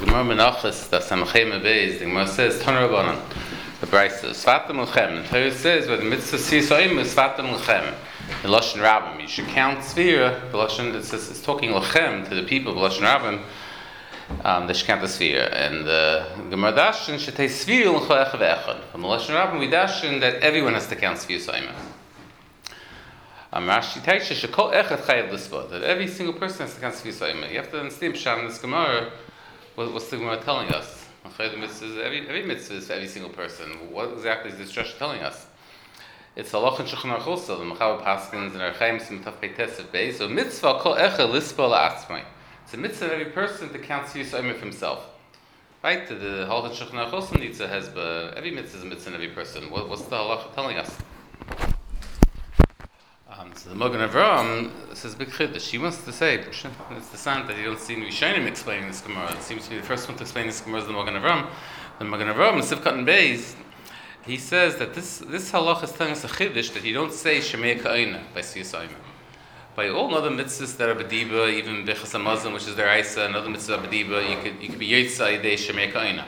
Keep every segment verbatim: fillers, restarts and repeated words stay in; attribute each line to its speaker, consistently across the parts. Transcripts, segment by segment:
Speaker 1: Gemara Menachos, the Samachem Beis, the Gemara says, Toner Rabbanan, the Brisa, Svatam Lechem. The Torah says, where the mitzvah Sisoim is Svatam Lechem. In Lashon Rabbim, you should count Sfira. The Lashon, it says, it's talking Lechem to the people of Lashon Rabbim. Um, they should count the Sfira. And the Gemara Dashin should take Sfira L'chol Echad Ve'echad. From the Lashon Rabbim, we Dashin that everyone has to count Sfira Soima. Um, Rashi Taisha Shekol Echad Chayav L'Svod, that every single person has to count Sfira Soima. You have to understand Pshat in this Gemara. What, what's the Gemara telling us? Every, every mitzvah is for every single person. What exactly is this Drush telling us? It's Halach and Shulchan Aruch also, the Mechaber Paskins and Archaim Simtaf Peites of Beis. So mitzvah kol echad lispol la'atzmai. It's a mitzvah of every person to count Sfira Soima for himself. Right? The Halach and Shulchan Aruch also needs a hezbollah. Every mitzvah is a mitzvah of every person. What, what's the Halach telling us? Um, so the Magen Avraham says big chiddush. He wants to say it's the sign that you don't see Rishonim explaining this Gemara. It seems to be the first one to explain this Gemara is the Magen Avraham. The Magen Avraham, Sivkat and Beis, he says that this this halach is telling us a chiddush that you don't say Shemei Ka'ina by Sfira Soima. By all other mitzvahs that are bediba, even Bechas HaMazon, which is their Isa, and other mitzvahs are bediba, you could you could be Yotza Yidei Shemei Ka'ina.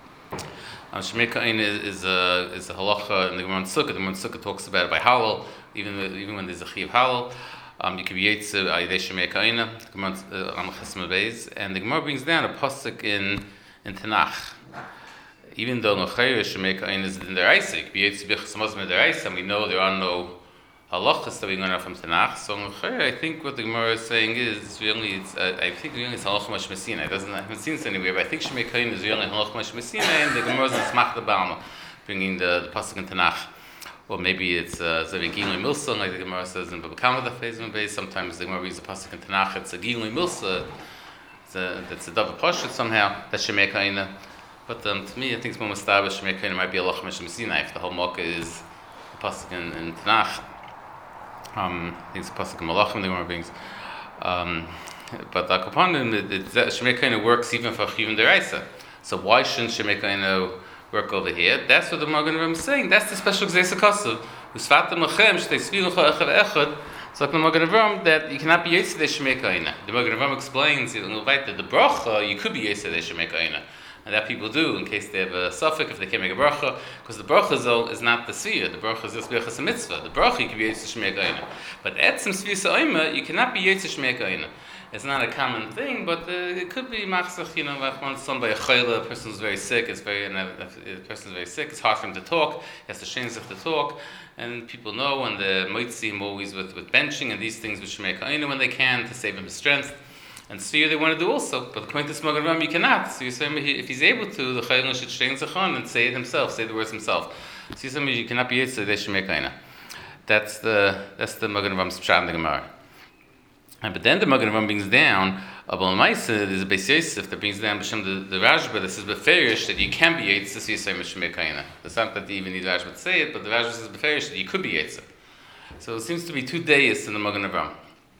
Speaker 1: Um, Shemei Ka'ina is, is a is a halacha in the Gemara Sukkah. The Gemara Sukkah talks about it by halal. Even even when there's a chiv halal, um, you can be yetzer ayidei shemei ka'ina. The Gemara on Chesma Beis, and the Gemara brings down a pasuk in in Tanakh. Even though nochayir shemei ka'ina is in their Isa, you can be yetzer b'chas hamazon in their Isa, and we know there are no halachas that we learn from Tanakh. So nochayir, I think what the Gemara is saying is really, it's uh, I think really it's halacha mash mesina. It doesn't I haven't seen this anywhere, but I think shemei ka'ina is really halacha mash mesina, and the Gemara is in Smach the Balma, bringing the, the pasuk in Tanakh. Or maybe it's Zavin Gilui Milsa, like the Gemara says in Babakama the Fezim Base. Sometimes the Gemara reads the pasuk in Tanakh. It's a Gilui Milsa. It's a that's a double pasuk somehow. That's Shemei Ka'ina. But um, to me, I think it's more mustabish. Shemei Ka'ina might be a Lach Meshim Sinai. If the whole Makkah is the pasuk in, in Tanakh, um, I think it's the pasuk in Malachim the Gemara brings. Um, but the Akapanim, Shemei Ka'ina works even for Chiyuv Deraisa. So why shouldn't Shemei Ka'ina work over here? That's what the Magen Avraham is saying. That's the special Gzeis HaKasav. Usvatam Lechem Shtei Sfira L'chol Echad Echad. It's like the Magen Avraham that you cannot be Yotze Shemei Ka'ina. The Magen Avraham explains that the bracha you could be Yotze Shemei Ka'ina, and that people do in case they have a suffix if they can't make a bracha, because the bracha though is not the Sfira. The bracha is just Bechas HaMitzvah. The bracha you can be Yotze Shemei Ka'ina, but etzem Sfira Soima you cannot be Yotze Shemei Ka'ina. It's not a common thing, but uh, it could be machzach. You know, like once somebody a chayla, a person is very sick. It's very, and a person is very sick. It's hard for him to talk. He has to change to talk, and people know, and they might see him always with, with benching and these things, which make ka'ina when they can to save him his strength. And Sfira they want to do also, but according to Magen Avraham, you cannot. So you say if he's able to, the chayla should change zachon and say it himself, say the words himself. So you say you cannot be yitzah, they should make ka'ina. That's the that's the Magen Avram's pshat in the Gemara. And but then the Magen Avraham brings down Abul Maisa. There's a Beis Yosef that brings down B'Shem the, the Rashba that says beferish that you can be Yetzer to see Yisrael Shemei Ka'ina. It's not that you even need Rashba to say it, but the Rashba says beferish that you could be Yetzer. So it seems to be two days in the Magen Avraham.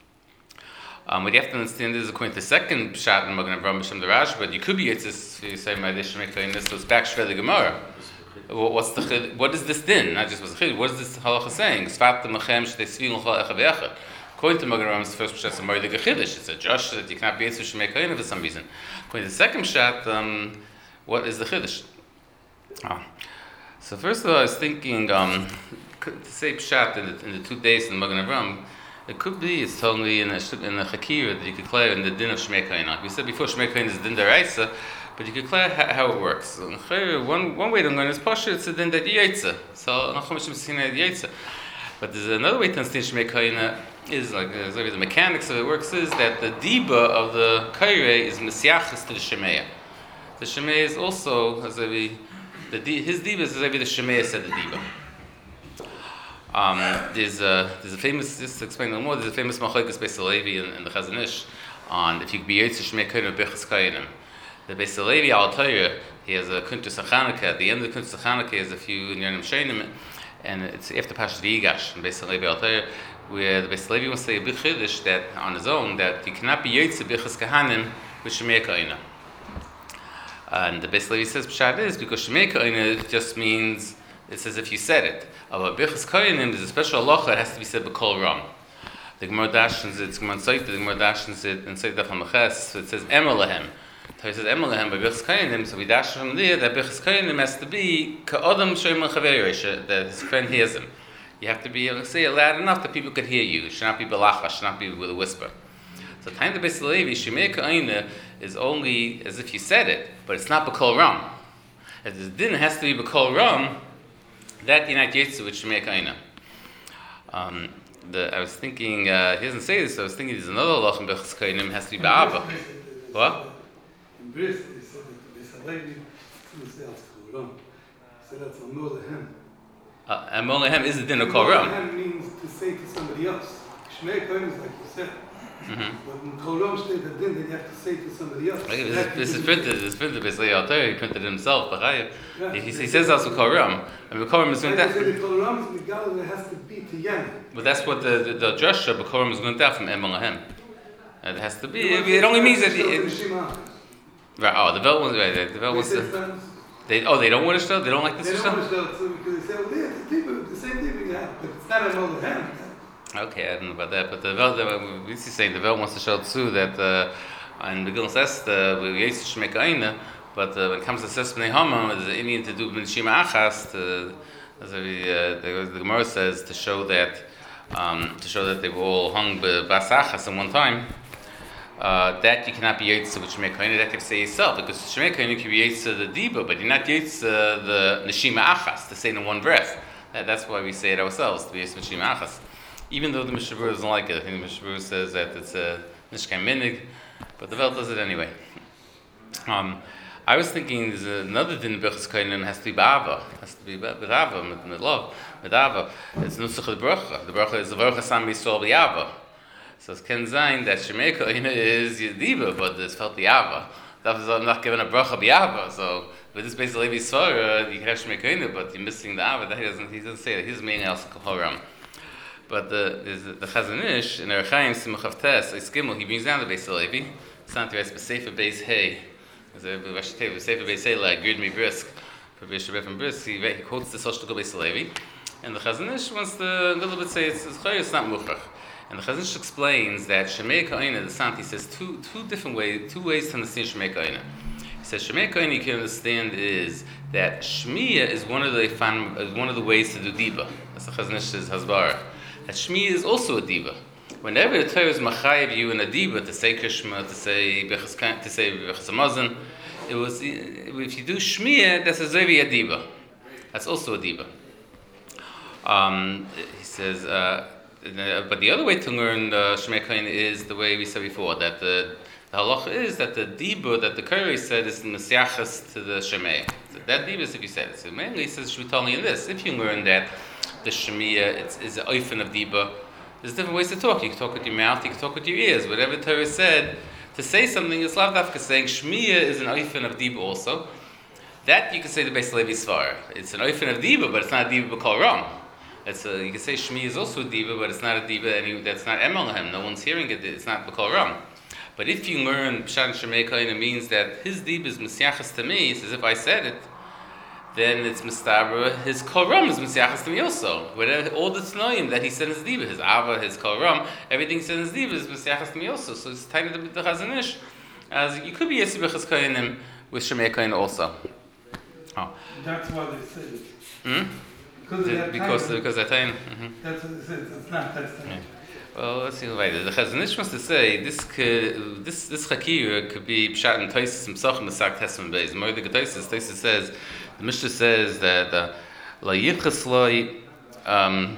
Speaker 1: Um, what you have to understand is according to the second shot in Magen Avraham B'Shem the Rashba, you could be Yetzer to Yisrael Shemei Ka'ina. So it's back Shvei the Gemara. What's the what is this din? Not just what's the chid. What is this halacha saying? Svat the Machem Shtei Sfira L'chol Echad Ve'echad. According to Magen Avraham, the first pshat is a Moed Gechidish. It's a Josh that you cannot be Yetzer Shemei Ka'ina for some reason. According to the second pshat, um, what is the Chiddush? Oh. So first of all, I was thinking um, to say pshat in the, in the two days in Magen Avraham, it could be it's totally in a in a Chakira that you could clear in the din of Shemei Ka'ina. We said before Shemei Ka'ina is din deraisa, but you could clear how, how it works. So, one one way to learn is Pasha. It's a din that Yetzer. So Nachum Shemei Yetzer. But there's another way to understand Shemei Ka'ina is like uh, the mechanics of it works is that the diba of the kairei is mesiachas to the shemeya. The shemeya is also as if the his diba is as if the shemeya said the diba. Um, there's a there's a famous just to explain a little more. There's a famous machlokes Beis Halevi in, in the Chazon Ish on if you could be yotzer Shemei Ka'ina bechas kainim. The Beis Halevi al Torah he has a kuntus Chanukah. At the end of the kuntus Chanukah he has a few nyanim sheinim, and it's after Pashas V'Yigash and Beis Halevi al Torah, where the Beis Halevi wants to say a big chiddush that on his own that you cannot be yotzer bechas kahanim with Shemei Ka'ina. And the Beis Halevi says pshat is because Shemei Ka'ina just means it's as if you said it. But bechas kainim there's a special halacha that has to be said b'kol ram. The Gemara dashens it's Gemara Tzayta. The Gemara dashens it and Tzayta Daf Hamaches. So it says Emer Lahem. So he says, Emelahem, by Birchas Kohanim, so we dash from there that Birchas Kohanim has to be Ka'odam Shoyman Chaveru, that his friend hears him. You have to be able to say it loud enough that people can hear you. It should not be belacha, it should not be with a whisper. So time the Beis Levi, Shemei Ka'ina is only as if you said it, but it's not B'kol Ram. If the din has to be B'kol Ram, that you're not Yetzu with Shemei Ka'ina. Um, the, I was thinking, uh, he doesn't say this, so I was thinking there's another law in Birchas Kohanim, has to be Ba'ava. What?
Speaker 2: In Bris, he said that the Beis Levi to say B'kol Ram. He said that's Amor Lehem.
Speaker 1: Uh, Amor Lehem is the din of Kol Ram.
Speaker 2: Lehem means to say to somebody else. Shemei Ka'ina is like you said.
Speaker 1: Mm-hmm.
Speaker 2: But in Kol Ram state that din, then you have to say to somebody else.
Speaker 1: Like, this, this is printed, this is printed by Slei Alter, he printed it himself, but I, yeah, he, he, he says that's Kol Ram. And Kol Ram is going to
Speaker 2: say Kol Ram is Megal, there has to be to Yemen.
Speaker 1: But that's what the the, the Joshua, but Kol Ram is going to from Amor Lehem. It has to be, it, it only means that it, right, oh, the Vel wants, right, the Vel wants to, they, oh, they don't want to show, they don't like this
Speaker 2: They
Speaker 1: stuff?
Speaker 2: don't want to show, because they say, well, yeah, the people, the same thing we have, but it's not an old hand.
Speaker 1: Okay, I don't know about that, but the Vel, the, we see saying the Vel wants to show too that uh, in the Gil's Esther, we used to make Aina, but uh, when it comes to Ses B'nei Haman, there's an Indian to do B'nishima Achas, to, as we, uh, the, the Gemara says, to show that, um, to show that they were all hung B'bas Achas at one time. Uh, that you cannot be Yetzer with Shemei Ka'ina, that you have to say yourself, because Shemei Ka'ina can be Yetzer the Diba, but you're not Yetzer the Neshima Achas, to say in one breath. That, that's why we say it ourselves, to be Yetzer Neshima Achas. Even though the Mishnah Berurah doesn't like it, I think the Mishnah Berurah says that it's a Nishkai Minig, but the Vel does it anyway. Um, I was thinking there's another din in Birchas Kohanim has to be Ba'ava, has to be Ba'ava, with love, with Ava. It's Nusach the Bracha. The Bracha is the Bracha Sam Yisrael B'Yava. So it's Ken Zayin that Shemei Ka'ina is Yediba, but it's felt the Ava. That was not given a Bracha B'Yava, so with this Beis Levi Svara, you have Shemei Ka'ina, but you're missing the Ava. That he doesn't, he doesn't say that. He's meaning else Kol Ram. But the the Chazon Ish in Erechaim Simach Avtes Eis Gimel, he brings down the Beis Levi. It's not the Sefer Beis Hey. As a Rashi Tev, Sefer Beis Hey like Grid Mi Brisk for Bishop from Brisk. He, he quotes the Soshtal Beis Levi, and the Chazon Ish wants to a little bit say it's it's, it's not Muchach. And the Chazon Ish explains that Shemei Ka'ina, the Santi says two two different ways, two ways to understand Shemei Ka'ina. He says Shemei Ka'ina you can understand is that Shmiya is one of the is one of the ways to do Diba. That's the Chazon Ish's Hasbara. That Shmiya is also a Diba. Whenever the Torah is machayev you in a Diba to say Krishma, to say Bechas, to say Bechas Hamazon, it was if you do Shmiya, that's a Zevi a Diba. That's also a Diba. Um, he says. Uh, But the other way to learn uh, Shemei Ka'ina is the way we said before, that the, the halacha is that the dibur that the Kari said is mesiachas to the Shemei. So that dibur is if you said it. So mainly it says Shvutali in this. If you learn that the Shemiya is an oifen of dibur, there's different ways to talk. You can talk with your mouth, you can talk with your ears. Whatever the Torah said, to say something is lav dafka saying Shemiya is an oifen of dibur also. That you can say the Beis Levi Svar. It's an oifen of dibur, but it's not a dibur b'kol ram. It's a, you can say Shmi is also a diva, but it's not a diva, and that's not Emelahem. No one's hearing it. It's not B'kol Ram. But if you learn Pshat Shemei Ka'ina means that his diva is Mesiachas to me, it's as if I said it, then it's Mistabra. His Kol Ram is Mesiachas to me also. Whatever, all the Tnoim that he said in his diva, his Ava, his Kol Ram, everything he said in his diva is Mesiachas to me also. So it's tiny to the Chazon Ish, as you could be Yesi B'chas Ka'ina with Shemei Ka'ina also.
Speaker 2: Oh. That's why they said it.
Speaker 1: Hmm?
Speaker 2: Because
Speaker 1: the,
Speaker 2: that
Speaker 1: because
Speaker 2: time,
Speaker 1: because that time. Mm-hmm.
Speaker 2: That's what it says. It's not. That's the yeah.
Speaker 1: Well, let's see. Right. The Chazon Ish wants to say this could, this this chakira could be pshat and Taisus himself Masak Tesman Beis. More the Taisus Taisus says the Mishnah says that la yichas loy um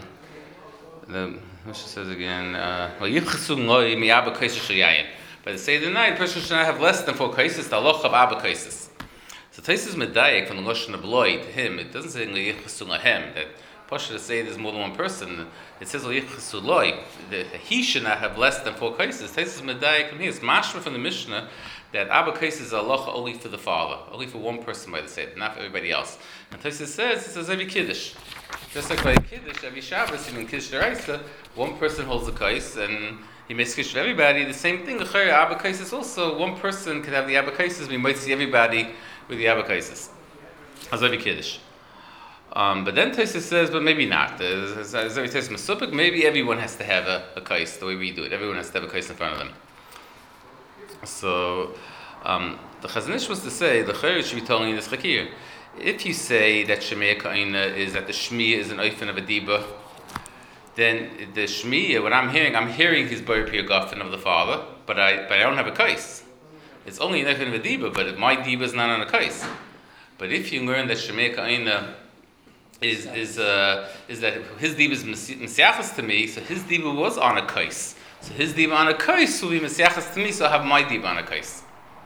Speaker 1: the Mishnah says again la yichasu loy mi abba kaisus shayayin. But they say the night person should not have less than four kaisus. The loch of abba kaisus. So Taisus Medayek from the Lashon of Loy to him, it doesn't say Leyichasu Lahem, that Pasha to say there's more than one person. It says Leyichasu Loy, that he should not have less than four cases. Taisus Medayek from here, it's mashma from the Mishnah that Abba cases are halacha only for the father, only for one person by the Seder, not for everybody else. And Taisus says, it says every Kiddush. Just like by Kiddush, every Shabbos, even Kiddush Deraisa, one person holds the kais and he makes Kiddush for everybody. The same thing, the Chayra Abba cases also, one person could have the Abba cases, we might see everybody with the Abba Kaisis. As every Kiddush. Um, but then Tosfos says, but maybe not. As every Tosfos Masupik, maybe everyone has to have a, a Kais the way we do it. Everyone has to have a Kais in front of them. So, Um, the Chazon Ish was to say the Chayr should be telling you this Chakir. If you say that Shemaya Ka'ina is that the Shmiya is an oifen of a diba, then the Shmiya, what I'm hearing, I'm hearing his Bar Piyagafin of the father, but I but I don't have a kais. It's only an oifen of a diba, but my diba is not on a kais. But if you learn that Shemaya Ka'ina is is uh, is that his diba is Mesiachas to me, so his diba was on a kais. So his diba on a kais will be Mesiachas to me, so I have my diba on a kais.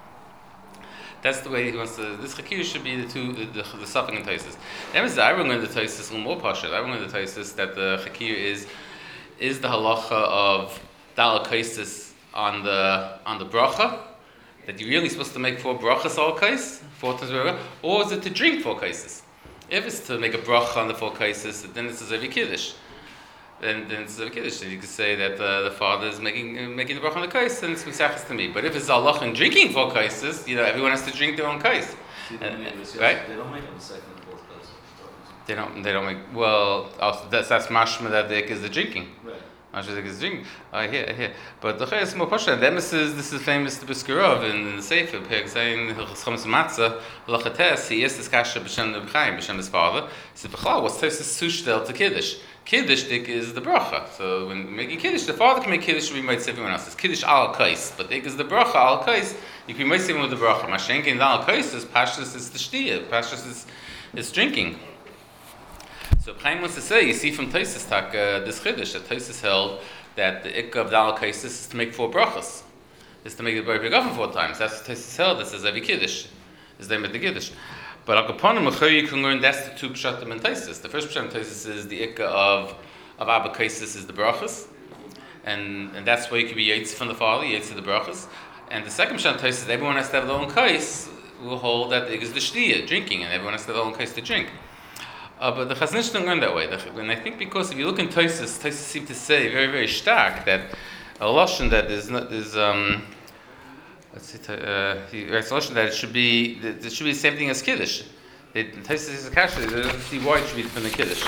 Speaker 1: That's the way he wants to. This chakir should be the two, the the, the suffering and taisis. Then is the Iron in the taisis a little more partial. The Iron in the taisis that the chakir is is the halacha of dal kaisis on the on the bracha that you're really supposed to make four brachas all kais four times bracha, or is it to drink four kaisis? If it's to make a bracha on the four kaisis, then it's a zevi kiddush. Then, then it's a kiddush. Then you could say that uh, the father is making uh, making the bracha on the kais, and it's misachas to me. But if it's Allah and drinking four kaises, you know, everyone has to drink their own kais,
Speaker 3: See,
Speaker 1: uh,
Speaker 3: uh,
Speaker 1: right?
Speaker 3: They don't make them the second and fourth kais.
Speaker 1: They don't. They don't make. Well, also that's that's mashma that the is the drinking.
Speaker 3: Right.
Speaker 1: Mashma that is drinking. I hear, I hear. But the chayes is more pasha. Then this is this is famous to Biskarov in the Sefer Peg saying Chachmas Matzah Lachates. He is this kasha b'shem the B'chaim b'shem his father. He said, "B'chlau, what's Tosis sushtel to kiddush? Kiddush dik is the bracha. So when making kiddush, the father can make kiddush should be made everyone else's. Kiddush al kais, but dik is the bracha al kais. You can make even with the bracha. Mashenkin al kais is pashtus is the shtia. Pashtus is is drinking." So Chaim wants to say, you see from Tosis tak uh, this chiddush that Tosis held that the ikka of dal kais is to make four brachas, is to make the bar begafen four times. That's what Tosis held. That says every kiddush is they make the kiddush. But al kaponim achari you can learn that's the two pshatim and Tosis. The first pshatim Tosis is the ikka of of abba kaisis is the brachas, and and that's where you can be yaitz from the father, yaitz of the brachas. And the second pshatim Tosis is everyone has to have their own kais. Will hold that it is the shtia, drinking, and everyone has to have their own kais to drink. Uh, but the Chazon Ish don't learn that way. The, and I think because if you look in Tosis, Tosis seem to say very very stark that a lashon that is not is um. Let's see. Uh, he writes a lashon that it should be that it should be the same thing as kiddush. It, Tosis is a kasha. They don't see why it should be from the kiddush.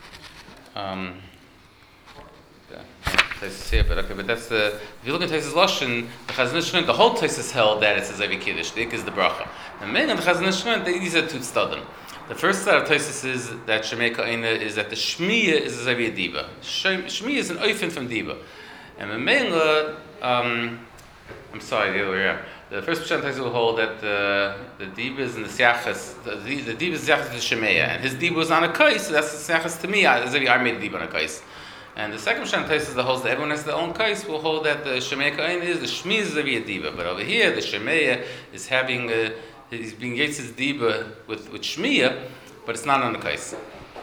Speaker 1: Um. Yeah, Tosis here, but okay, but that's the. If you look at Tosis lashon, the Chazon Ish the whole Tosis held that it says every kiddush. The ik is the bracha. And many of the Chazon Ish these are two tzadim. The first side of Tosis is that Shemaya Ka'ina is that the Shmiya is a Zaviya Diba. Shmiya is an oifen from Diba. And Memela, um, I'm sorry, the other way around. The first Pshat Tosis will hold that the the Diba is in the Siachas, the, the Diba is the Siachas of the Shemaya. And his Diba was on a kais, so that's the Siachas to me, as if I made the Diba on a kais. And the second Pshat Tosis that holds that everyone has their own kais will hold that the Shemaya Ka'ina is the Shmiya is a Zaviya Diba. But over here, the Shemaya is having a he's being Yetz's Diba with, with Shmiya, but it's not on the case.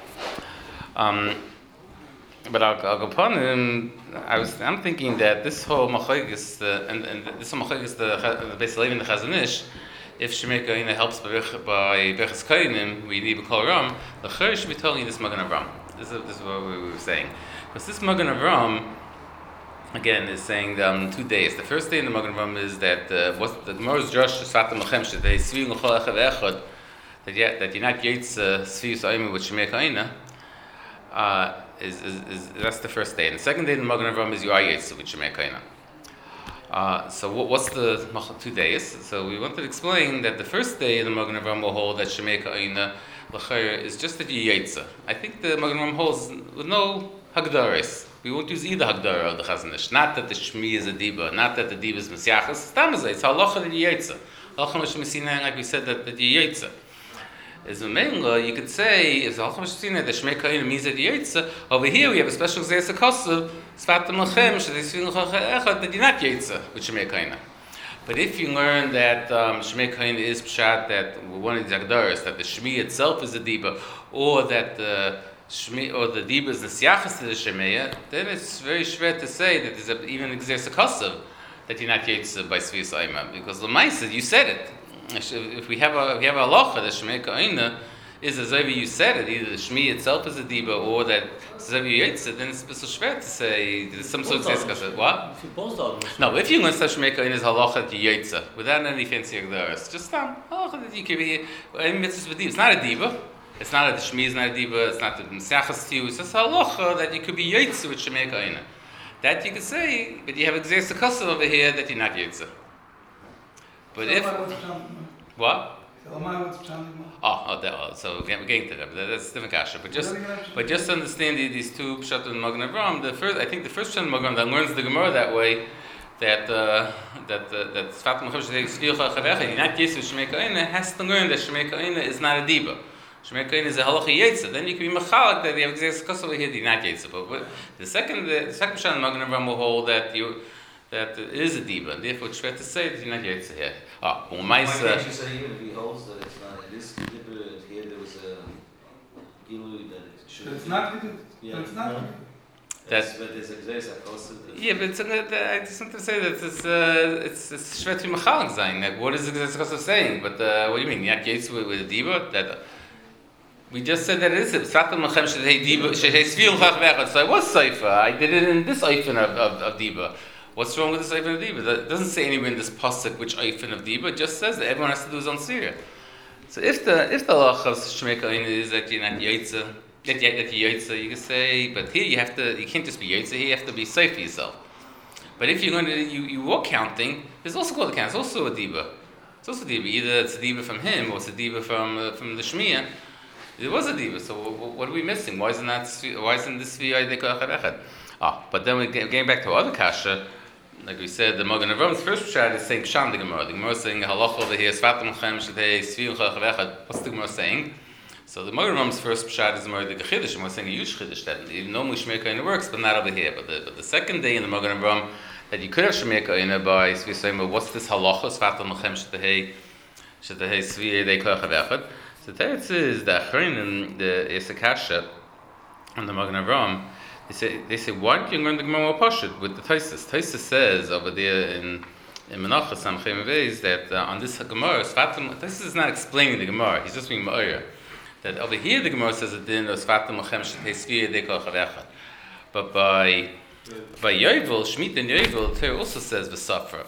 Speaker 1: Um, but I'll, I'll go upon him. I was, I'm thinking that this whole Machagis, uh, and, and this whole Machagis, the basically in the Chazon Ish, if Shemaya Ka'ina helps by Berchas Kainim, we need B'Kol Ram, the Chayr should be telling you this Magen Avram. This is, this is what we were saying. Because this Magen Avram, again, is saying um, two days. The first day in the Magen Avram is that uh, what the Gemara's Josh Sfatim Lachem Shdei Svim L'Chol Echad Echad that yeah, that you're not yaitz Sviyus Ayim with Shemaya Ka'ina uh, is, is is that's the first day. And the second day in the Magen Avram is you are yaitz with Shemaya Ka'ina. Uh, so what, what's the two days? So we wanted to explain that the first day in the Magen Avram will hold that Shemaya Ka'ina L'Chayr is just that you yaitz. I think the Magen Avram holds with no hagdaris. We won't use either hagdara of the Chazon Ish. Not that the Shmi is a diba, not that the diba is Mesiachas. Stam is it's halacha that you yaitza. Halacha Meshmesina, like we said, that, that you yaitza. As a Mengla, you could say, if halacha Meshmesina, the Shmei Ka'ina means that you yaitza. Over here we have a special Zayas HaKosav, Sfatim Lachem, Shadisvin L'Chol Echad, that you're not yaitza with Shmei Ka'ina. But if you learn that um, Shmei Ka'ina is pshat, that one of the hagdaras, that the Shmi itself is a diba, or that the Shmi, or the Diba is the Siachas to the Shemaya, then it's very schwer to say that there's a, even exists a Kosav that you're not Yetzah by Sviyus Ayman. Because L'maisa, you said it. If we have a, if we have a halacha, the Shemaya Ka'ina is as if you said it, either the Shmi itself is a Diba or that it's as if you Yetzah, then it's a bit so schwer to say there's some sort of Kosav. What? No, if you learn that Shemaya Ka'ina is halacha that you Yetzah, without any fancy Agdaras, just um, halacha that you can be, it's not a Diba. It's not that the Shmi is not a Diba, it's not the Mesiachas to you, it's just halacha that you could be Yetzah with Shemaya Ka'ina. That you could say, but you have Exersa Kosav over here that you're not Yetzah. But if what? Oh, oh, that, oh, so we're getting to that. But that's different kasha. But just, but just to understand these two pshat and Magen Avraham. The first, I think, the first pshat and Magen that learns the Gemara that way, that uh, that uh, that Sfat Mechem Shetei Tzviucha Chavecha, not Yisuf Shemei Kaina, has to learn that Shemei Kaina is not a diba. Shemei Kaina is a halacha yetzer. Then you can be machalik that they have exact discussed over here, not yetzer. But the second, the second pshat and Magen Avraham will hold that you. That it is a diva, and therefore it's fair to say that you're not yetzer here. Ah, well, my
Speaker 3: Why can't you say even if he holds that it's not in this diva here there was a gilu that it should.
Speaker 2: It's not good.
Speaker 3: Yeah,
Speaker 2: it's not.
Speaker 3: That's but there's a exercise cost.
Speaker 1: Yeah, but it's, uh, I just want to say that it's uh, it's it's shvet to machalik zayin. Like, what is the exercise of saying? But uh, what do you mean? You're not yetzer with, with a diva? That uh, we just said that it is. Sfat Mechem Shetei diva Shetei Tzviucha Chavecha. So I was seifa. I did it in this oifen of of, of diva. What's wrong with this oifen of diva? It doesn't say anywhere in this pasuk which oifen of diva. It just says that everyone has to do his own sira. So if the if the law of Shemei Kaina is that you're not yotze, that you're yotze, you can say. But here you have to. You can't just be yotze. Here you have to be safe for yourself. But if you're going to you you walk counting, there's also called a count. It's also a diva. It's also a diva. Either it's a diva from him or it's a diva from uh, from the shmiya. It was a diva. So what are we missing? Why isn't that? Why isn't this v'yadei? Ah, but then we get, getting back to other kasha. Like we said, the Magen Avraham first pshat is saying Psham the Gemara. The Gemara is saying halacha over here, Sfat Mechem Shetei Tzviucha Chavecha. What's the Gemara saying? So the Magen Avrahams first pshat is more the Chiddush. And we're saying a huge Chiddush that even normally Shemei Kaina works, but not over here. But the, but the second day in the Magen Avraham that you could have Shemei Kaina by so we're saying, well, what's this halacha? Sfat Mechem Shetei Shetei Tzviucha Chavecha. So the teretz is the Achronim, the Yisakasha, and the Magen Avraham. They say, they say, why don't you learn the Gemara Pashut with the Taisus? Taisus says over there in in Menachos Samchem Beis that uh, on this Gemara, Sfatim, this is not explaining the Gemara. He's just being ma'ir. That over here the Gemara says that din of Sfatim Mechem Shetei Tzviucha Chavecha. But by by Yovel, Shemitah and Yovel, the Torah also says v'safra,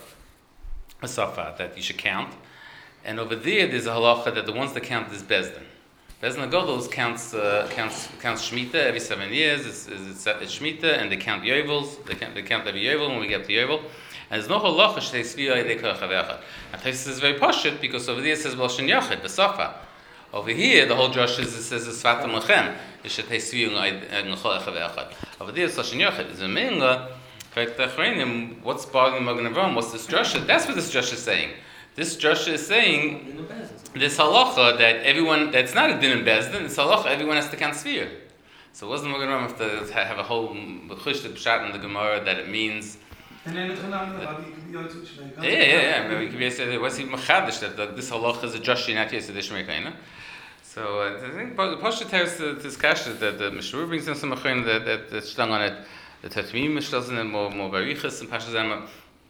Speaker 1: v'safra that you should count. And over there, there's a halacha that the ones that count is Bezdin. Bezdin Agodos counts uh, counts counts Shemitah every seven years. It's, it's, it's Shemitah, and they count Yovels. They count they count every Yovel when we get to Yovel. And there's no halacha shetei tzviucha chavecha. And this is very pashut because over there it says B'lashon Yachid b'safa. Over here the whole drush is it says Sfat Mechem shetei tzviucha chavecha. Over there it's B'lashon Yachid. It's a minla. In fact, what's bothering Magen Avraham? What's this drush? That's what this drush is saying. This drush is saying this halacha that everyone, that's not a din in Bezdin, it's halacha everyone has to count sphere. So it wasn't Magen Avraham have to have a whole chush pshat in the Gemara that it means.
Speaker 2: And then it's
Speaker 1: yeah, yeah, yeah. Maybe you could say what's even machadish that this halacha is a drush not yet the Shemei Kaina. So uh, I think the Pasha tells this kasha that the Mishmur brings in some machin that that that's stung on it. The Tatmim mishlosen and more more barichas and Pasha Zema.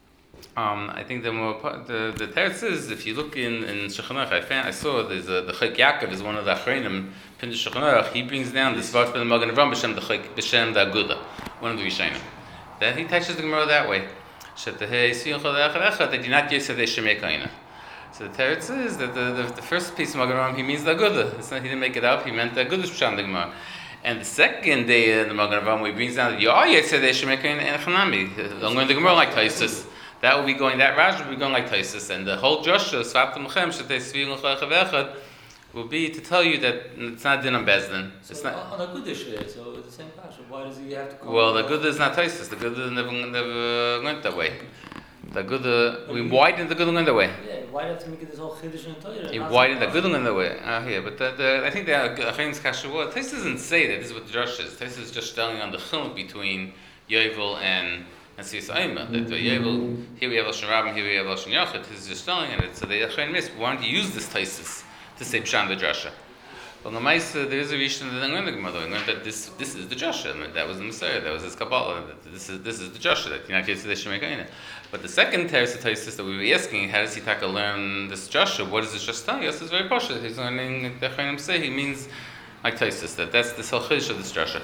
Speaker 1: Um, I think the more the the teretz is if you look in in Shulchan Aruch, I found I saw there's a, the Chayk Yaakov is one of the Achronim in Shulchan Aruch. He brings down this vart from the Magen Avraham b'shem the Chayk b'shem the Aguda, one of the Rishonim. That he touches the Gemara that way. Shetehei Tzviucha Chavecha that you're not Yosef Shemei Kaina. So the teretz is that the, the the first piece of Magen Avraham he means the Aguda. It's not he didn't make it up. He meant the Aguda b'shem the Gemara. And the second day in the Magen Avraham he brings down that you are Yosef Shemei Kaina and Chanami. Don't learn the Gemara like Taisus. That will be going, that Raj will be going like Taisus, and the whole Joshua, Sfat Mechem, Shetei Tzviucha Chavecha, will be to tell you that it's not din on Bezdin.
Speaker 3: So
Speaker 1: it's not
Speaker 3: on a Guddish there, so it's the same kasha. Why does he have to call?
Speaker 1: Well, the Gudda is not Taisus. The Gudda never, never went that way. The Gudda, we why didn't the Gudda go that way?
Speaker 3: Yeah, why do you have to make it this whole Chiddush and Torah?
Speaker 1: Why did the Gudda go that way? Ah, here, but the, the, I think the Achayim's kasha was, Taisus doesn't say that this is what the Josh is. Taisus is just telling on the chiluk between Yovel and and Svis Aima, that the Yovel, here we have Lashon Rabbim, here we have Lashon Yachid, he's just telling it. So the Achayim miss, we wanted to use this Taisus to say Pshan the Drasha. But the Maisa, there is a Rishon that they learned the Gemara, they learned that this this is the Drasha, I mean, that was the Messiah, that was his Kabbalah, this is this is the Drasha, that you're not getting to the Shemei Kaina. But the second Teres Taisus that we were asking, how does he taka learn this Drasha? What does this just tell us? It's very posh. He's learning, the Achayim say, he means like Taisus, that that's the whole Chiddush of this Drasha.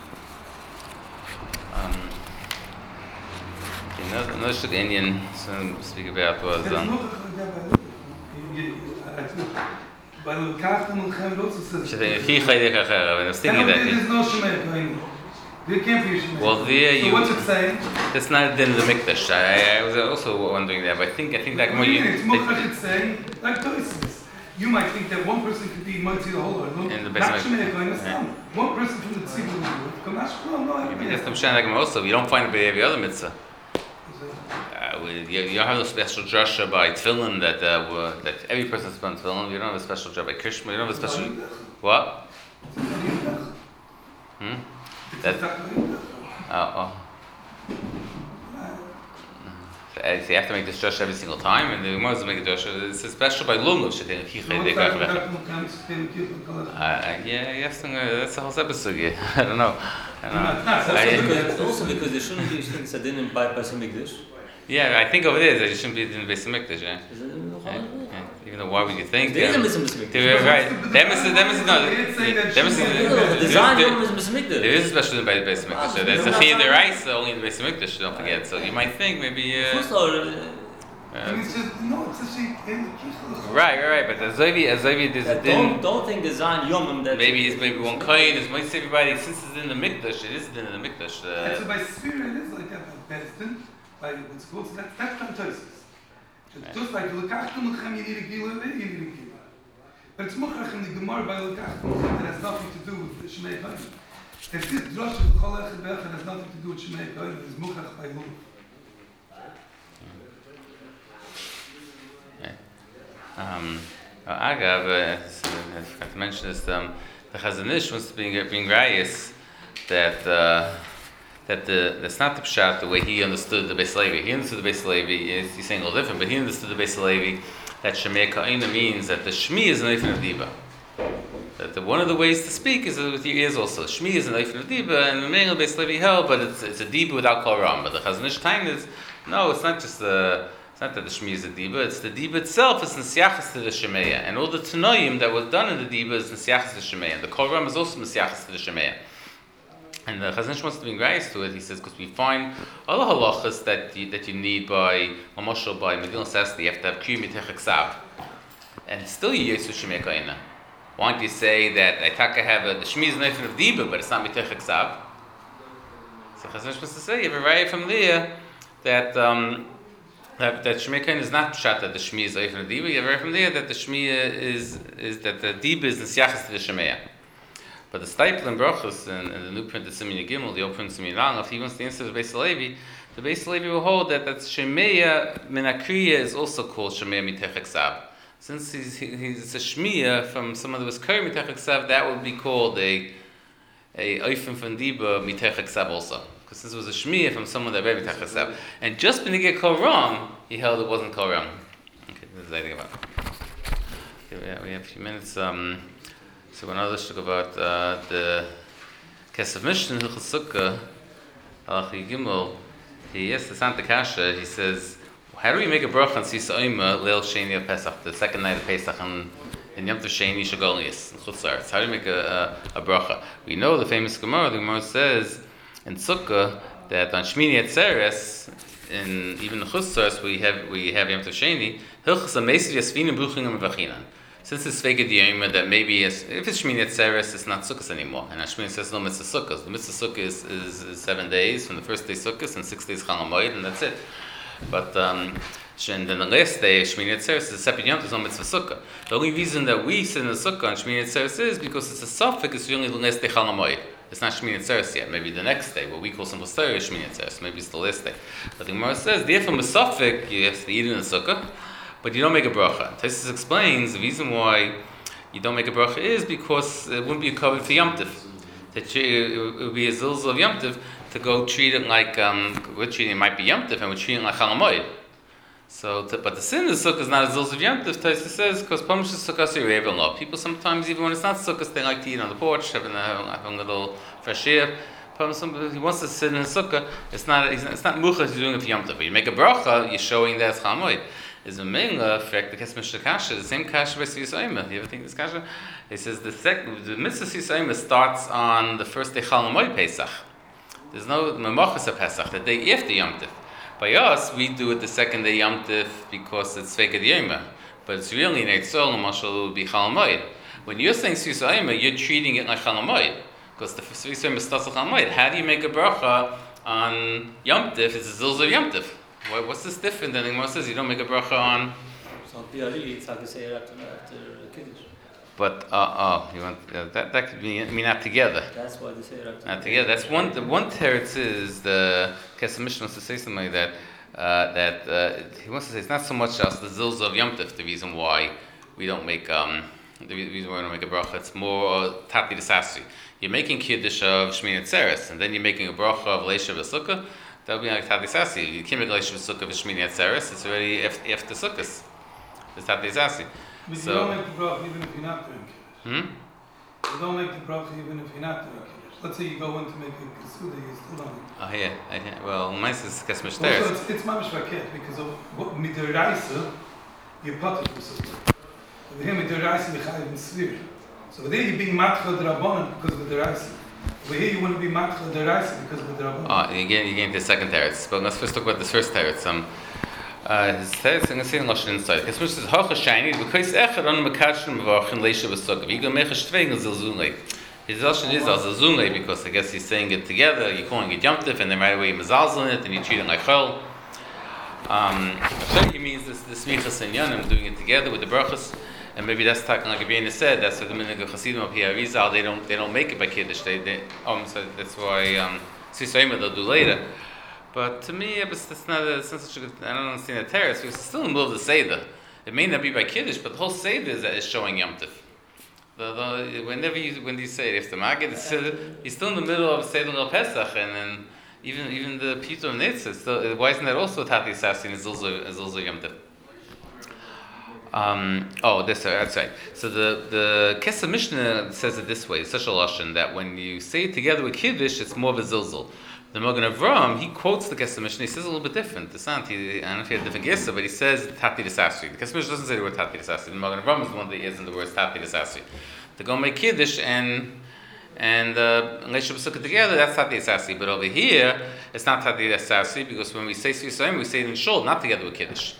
Speaker 1: Um, Another shit Indian so speak about was um
Speaker 2: by the Kaftan and Khem Lotz says
Speaker 1: he khayde khara when I was thinking that
Speaker 2: there is no Shemei Kaina. There can't be a Shemaya.
Speaker 1: Well, there
Speaker 2: so
Speaker 1: you.
Speaker 2: what's it saying?
Speaker 1: That's not in the Mikdash. I, I was also wondering that, but I think I think that
Speaker 2: What
Speaker 1: more
Speaker 2: do you
Speaker 1: you.
Speaker 2: mean? It's Mukhach, it's saying, like Tosis. You might think that one person could be Motzi the whole world.
Speaker 1: In the
Speaker 2: Not
Speaker 1: basic-
Speaker 2: Shemaya Kohen, it's
Speaker 1: yeah.
Speaker 2: not. One person from the Tzibur would come out, no, no, I
Speaker 1: That's the Mishnah Gemara also. You don't find it by every other mitzvah. Uh, we, you, you don't have no special drasha by tefillin that uh, were- that every person spends tefillin. You don't have a special job by Krishma. You don't have a special what? Hmm. That oh. oh. So you have to make this drasha every single time, and the Gemara doesn't make a drasha. It's a special by Lulav.
Speaker 2: So
Speaker 1: Uh,
Speaker 2: what's
Speaker 1: uh, yeah, yes, uh, that's the whole episode. Yeah. I don't know. I don't know.
Speaker 4: Also
Speaker 1: I-
Speaker 4: because, also because there shouldn't be things that didn't by Pesach Mikdash.
Speaker 1: Yeah, I think over there that you shouldn't be in the Beis Hamikdash. Yeah.
Speaker 4: Is it in the
Speaker 1: Yeah,
Speaker 4: Chol?
Speaker 1: yeah. Even though why would you think?
Speaker 4: There is a
Speaker 1: um,
Speaker 4: Pesach Mikdash.
Speaker 1: they were right. Them is them is no.
Speaker 2: It's saying that
Speaker 1: Them is
Speaker 2: she-
Speaker 4: No, the
Speaker 1: there
Speaker 4: Zion
Speaker 1: is-
Speaker 4: Yom is Pesach
Speaker 1: there
Speaker 4: Mikdash.
Speaker 1: is a special by the Beis Hamikdash. So there's the Chiyah Deraisa only in the Beis Hamikdash. Don't forget. So you might think maybe. Uh,
Speaker 4: First of all, uh,
Speaker 2: I mean, it's just, no, it's a sheet in the Kichel.
Speaker 1: right, right, right. But Azavi, Azavi, there's a
Speaker 4: don't
Speaker 1: din.
Speaker 4: don't think the Zion Yom that
Speaker 1: Maybe it's maybe one coin. It's might say everybody since it's in the Mikdash. It is in the Mikdash.
Speaker 2: And so
Speaker 1: Uh,
Speaker 2: by spirit, it is like that, by Besdin, by what's called, so that's, that's from Tosis. It's just like, Lekachtum Lechem, you need a Gila, you need a Gila. But it's Mukhach in the Gemara by Lekachtum Lechem that has nothing to do with Shemei Kohen. If this Drosh of Chol Echad Be'echad has nothing to do with Shemei Kohen, it is Mukhach by Lulav.
Speaker 1: Um, uh, Agav, uh, I forgot to mention this. Um, the Chazon Ish was being being rayis that uh, that the that's not the pshat the way he understood the Beis Levi. He understood the Beis Levi. He's saying a little different, but he understood the Beis Levi that Shemei Ka'ina means that the Shmi is an Eifin of Diba. That the, one of the ways to speak is with your ears also. Shmi is an Eifin of Diba, and the main Beis Levi held, but it's it's a Diba without Kol Ram. But the Chazon Ish time is no, it's not just the. It's not that the Shmi is a Diba, it's the Diba itself is Nesiachas to the Shemeya. And all the Tanoim that was done in the Diba is Nesiachas to the Shemeya. And the Kol Ram is also Nesiachas to the Shemeya. And the Chazon Ish wants to bring rice to it. He says, because we find all the halachas that you, that you need by, Mamoshel, by Megillah Sesti, you have to have Kriyim Yitech Ksav. And still you use Shemeya Kaina. Why don't you say that Aitaka have a, the Shmi is an Eifin of Diba, but it's not Yitech Ksav? So Chazon Ish wants to say, you have a raya from there that, um, That, that Shemei Kohen is not pshat that the Shmi is Eifin Diba. You have from there that the Shmi is is that the Diba is Nesiachas to the Shemeya. But the Stipel and Brachos and, and the new print, the Simin Gimel, the old print Simin Lang, if he wants to answer the Beis Levi, the Beis Levi will hold that that Shemeya Minakriya is also called Shemeya Mitech Ksav. Since he's he, he's a Shmiya from someone that was Kari Mitech Ksav, that would be called a a Eifin from Diba Mitech Ksav also. Because this was a shmiya from someone that read Mitach Ksav. And just when he get Kol Ram, he held it wasn't Kol Ram. Okay, this is the idea about it. Okay, yeah, we have a few minutes. Um, so one other talk about uh, the Kesef Mishnah, Hilchos Sukkah, Halacha Gimel. He asks the Santa Kasha, he says, how do we make a bracha on Sisa Oima, Leil Sheni of Pesach, the second night of Pesach, and in Yom Tov Sheni Shagolius, in Chutz La'aretz? How do we make a, a, a bracha? We know the famous Gemara, the Gemara says, in Sukkah, that on Shmini Atzeres, in even the Chutzars, we have we have Yom Tov Sheni, Hilchos HaMeisiv Yasvinim Bruchim Mevachinan. Since it's Veged Yoma that maybe it's, if it's Shmini Atzeres, it's not Sukkahs anymore. And Shmini says no Mitzvah Sukkahs. The Mitzvah Sukkah is, is, is seven days, from the first day Sukkahs and six days Chol HaMoed, and that's it. But um, and then the last day, Shmini Atzeres, is a separate Yom Tov, no Mitzvah Sukkah. The only reason that we sit in the Sukkah on Shmini Atzeres is because it's a suffix, it's only the last day Chol HaMoed. It's not Shmini Atzeres yet. Maybe the next day, what we call some Posterior is Shmini Atzeres. Maybe it's the last day. But the Gemara says, therefore, Mesafik, you have to eat it in the Sukkah, but you don't make a bracha. Taisus explains the reason why you don't make a bracha is because it wouldn't be covered for Yom Tov. That you, it would be a zilzal of Yom Tov to go treat it like um, we're treating it might be Yom Tov and we're treating it like Chol HaMoed. So, to, but the sin of Sukkah is not a zilzal of Yom Tov. Taisus says because Pamish Sukkah so you're able to. People sometimes even when it's not Sukkah, they like to eat on the porch, having a, having a little fresh air. Somebody he wants to sit in a Sukkah. It's not it's not muchas you're doing it for Yom Tov. But you make a bracha, you're showing that it's Chol HaMoed. Is a mingla effect the Kesef Kasha, the same Kasha by Siyus Oima. You ever think this Kasha? It says the second the Mitzvah Siyus Oima starts on the first day Chol HaMoed Pesach. There's no Memachas of Pesach, the day after Yom Tov. By us, we do it the second day Yom Tov because it's Veged Yoma. But it's really Neitzol, Mashal, it would be Chol HaMoed. When you're saying Siyus Oima, you're treating it like Chol HaMoed. Because the Svi Yisrael is Tatzach Al Moed. How do you make a bracha on Yom Tif? It's a Zilzal Yom Tif. What, what's this different than the Gemara says you don't make a bracha on?
Speaker 4: So on P R E, it's like you say after after Kiddush.
Speaker 1: But uh, oh, you want uh, that? That could be, I mean, not together.
Speaker 4: That's why they say it after.
Speaker 1: Not together. That's one. The one teretz is the Kesef Mishnah wants to say something like that. Uh, that uh, he wants to say it's not so much as the zilzal of Yom Tov, the reason why we don't make um the reason why we don't make a bracha. It's more uh, tati desasri. You're making kiddush of Shmini Atzeres, and then you're making a bracha of Leisha v'Sukkah. That would be like tati desasri. You can't make Leisha v'Sukkah v'Shmini Atzeres. It's already after Sukkahs. It's tati desasri.
Speaker 2: But
Speaker 1: So,
Speaker 2: you don't make the bracha even if you're not doing Kiddush.
Speaker 1: hmm?
Speaker 2: You don't make the bracha even if you're not doing Kiddush. Let's say you go in to make a Kesuda, you still don't.
Speaker 1: Oh yeah, yeah. Well, mine is Kesef
Speaker 2: Also,
Speaker 1: Mishteres.
Speaker 2: it's, it's mamish vaket because of what midiraisa, you're potter for something. Over here, midiraisa, you're chayiv in svir. So over there, you're being matcha d'rabbanan because of the deraisa. Over here, you want to be matcha d'raisa because of the derabanan.
Speaker 1: Oh, you get you get the second teretz. But let's first talk about this first teretz. Um, uh, his teretz, I'm going to say in Lashon inside. Because first is Hocha Shiny, because Echad on the Makachim V'Archin Leisha V'Sukkah. You go make a Shtveng Zilzulei. His Lashon is Zilzulei because I guess he's saying it together. You're calling it Yom Tif, and then right away you're Mazalzel in it, and you treat it like Chol. Um, Shiny means this the Smichas and Yonim doing it together with the brachas. And maybe that's talking like Abiyana said. That's what the minhag of Hasidim up here. Arizal, they don't they don't make it by Kiddush. They they um so that's why um Sisayim they'll do later. But to me, it's, it's not a, it's not such a good. I don't understand the terrace because it's still in the middle of the Seder. It may not be by Kiddush, but the whole Seder is, is showing Yom Tif. The, the, whenever you when you say it, if the Maggid is still, he's still in the middle of Seder al Pesach, and then even even the Peter of Netzah. Still, why isn't that also Tati Sassi and Zilzul Yom Tif? Um, oh, this, uh, that's right. So the the Kesef Mishnah says it this way, such a lashon that when you say it together with Kiddush, it's more of a zilzul. The Magen Avraham, he quotes the Kesef Mishnah. He says a little bit different. The Sant, he, I don't know if he had a different Gissa, but he says Tati Desasri. The Kesef Mishnah doesn't say the word Tati Desasri. The Magen Avraham is the one that is in the word Tati Desasri. To go make Kiddush and and Leisha V'Sukkah together, that's Tati Desasri. But over here, it's not Tati Desasri because when we say Svisayim, we say it in Shul, not together with Kiddush.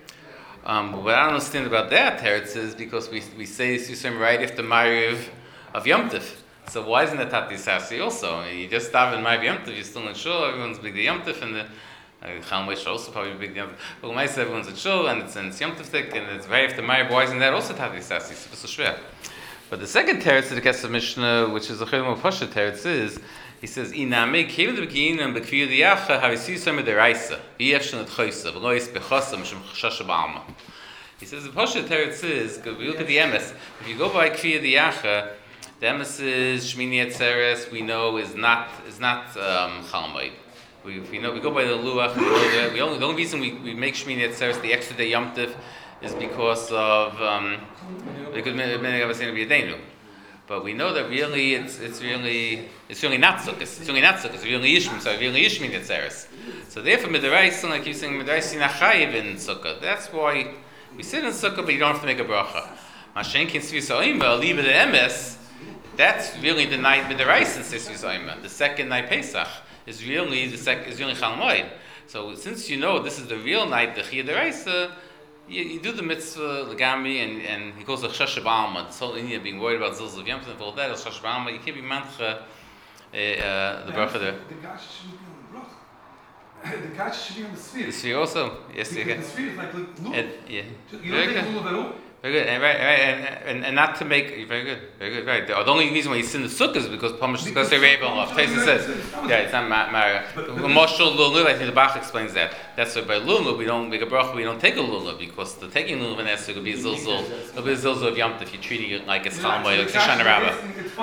Speaker 1: Um, what I don't understand about that teretz is because we we say Svisayim right after Ma'ariv of Yom Tif. So why isn't it Tati Sassi also? I mean, you just stop in Ma'ariv Yom Tif, you're still in Shul, everyone's big the Yom Tif, and the Chal Moed also probably big the Yom Tif. But when I say everyone's in Shul, and it's in Yom Tif, and it's right after Ma'ariv, why isn't that also Tati Sassi? So it's so schwer. But the second teretz of the Kesef Mishnah, which is a Chayim Pasha teretz, is he says, "Iname came to the beginning and bekvir diacha havisi some of the raisa. Yefshin at choysa v'lois bechasam mishum chashasha ba'alma." He says the Pasha teretz is, we look at the emes. If you go by kvir diacha, the emes is Shmini Atzeres. We know is not is not um, Chal Moed. We we know we go by the luach. We know that we only the only reason we, we make Shmini Atzeres the extra day Yom Tif is because of um, because many of us saying to be a dainu. But we know that really it's it's really it's really not sukkahs. It's really not sukkahs. It's really yishmin. So really yishmin Atzeres. So therefore, midrash, like you saying, midrash sinachayiv in sukkah. That's why we sit in sukkah, but you don't have to make a bracha. Mashenkin svisoima leave it at emes. That's really the night midrash in svisoima. The second night Pesach is really the sec is really Chal Moed. So since you know this is the real night, the Chiyah Deraisa, you, you do the mitzvah legami, and and he calls it Chashav Alma. This whole India being worried about Zilzul Yom Tov and all that is Chashav Alma. You can't be mancha uh, uh, the bracha there.
Speaker 2: The gash should be on the bracha. The gash should be on the sphere.
Speaker 1: The sphere also, yes, you
Speaker 2: Because
Speaker 1: can.
Speaker 2: the sphere is like lulav.
Speaker 1: And, yeah,
Speaker 2: You
Speaker 1: very
Speaker 2: don't take
Speaker 1: good.
Speaker 2: lulav at all.
Speaker 1: Very good, and right, right, and, and, and not to make very good, very good, right. The only reason why you sin the sukkah is because Pamish is going to say Rebbe on Taisa says, yeah, it's not Mara. Moshul Lulav, I think the Bach explains that. That's why by Lulav we don't make a bracha, we don't take a Lulav because the taking Lulav in Esther will be zilzul, it'll be zilzul of Yom Tov if you're treating it like it's Chal Moed, like Shana Rabbah,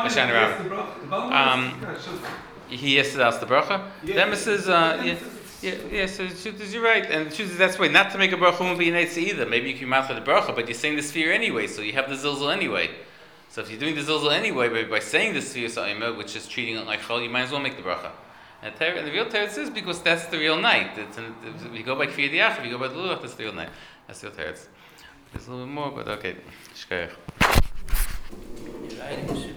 Speaker 1: Shana Rabbah. Um, he has to ask the bracha. The emes is, uh, yeah. Yeah, yeah, so the truth is you're right, and the truth is that's why not to make a bracha won't be an eitzah either. Maybe you can matcha the bracha, but you're saying the sphere anyway, so you have the zilzal anyway. So if you're doing the zilzal anyway, by, by saying the sphere sa'ima, which is treating it like chol, you might as well make the bracha. And, ter- and the real teretz is because that's the real night. It's an, if you go by kfir diach, if you go by the lulach, that's the real night. That's the real teretz. There's a little bit more, but okay. Shkayach.
Speaker 4: You're right.